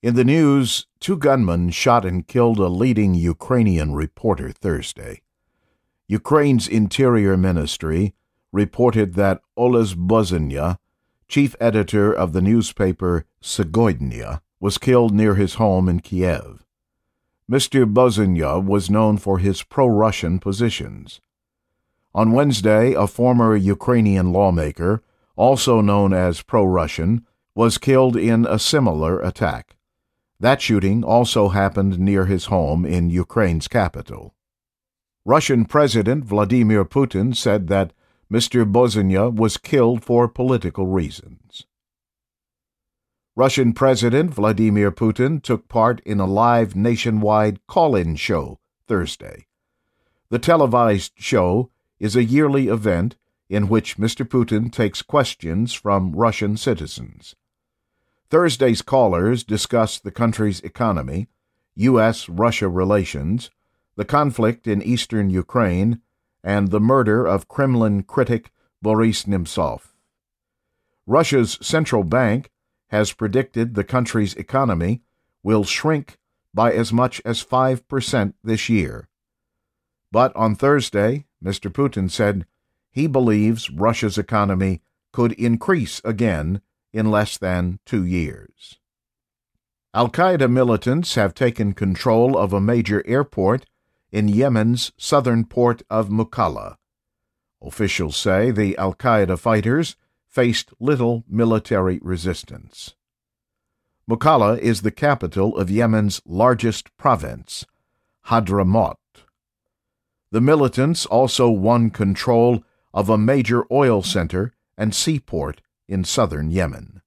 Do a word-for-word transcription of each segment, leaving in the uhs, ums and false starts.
In the news, two gunmen shot and killed a leading Ukrainian reporter Thursday. Ukraine's Interior Ministry reported that Oles Bozynia, chief editor of the newspaper Segoydnia, was killed near his home in Kiev. Mister Bozynia was known for his pro-Russian positions. On Wednesday, a former Ukrainian lawmaker, also known as pro-Russian, was killed in a similar attack. That shooting also happened near his home in Ukraine's capital. Russian President Vladimir Putin said that Mister Bozynia was killed for political reasons. Russian President Vladimir Putin took part in a live nationwide call-in show Thursday. The televised show is a yearly event in which Mister Putin takes questions from Russian citizens. Thursday's callers discussed the country's economy, U S Russia relations, the conflict in eastern Ukraine, and the murder of Kremlin critic Boris Nemtsov. Russia's central bank has predicted the country's economy will shrink by as much as five percent this year. But on Thursday, Mister Putin said he believes Russia's economy could increase again in less than two years. Al-Qaeda militants have taken control of a major airport in Yemen's southern port of Mukalla. Officials say the Al-Qaeda fighters faced little military resistance. Mukalla is the capital of Yemen's largest province, Hadramaut. The militants also won control of a major oil center and seaport in southern Yemen.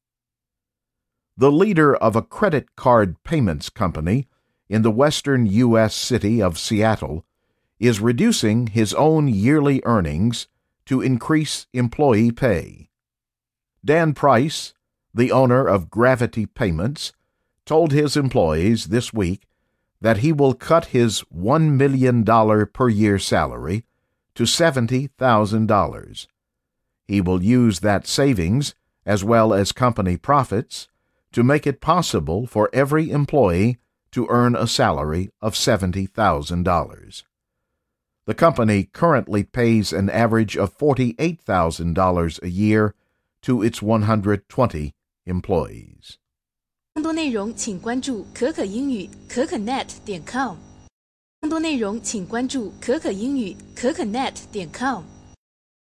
The leader of a credit card payments company in the western U S city of Seattle is reducing his own yearly earnings to increase employee pay. Dan Price, the owner of Gravity Payments, told his employees this week that he will cut his one million dollars per year salary to seventy thousand dollars. He will use that savings, as well as company profits, to make it possible for every employee to earn a salary of seventy thousand dollars. The company currently pays an average of forty-eight thousand dollars a year to its one hundred twenty employees. 更多内容请关注可可英语可可 net 点 com。更多内容请关注可可英语可可 net 点 com。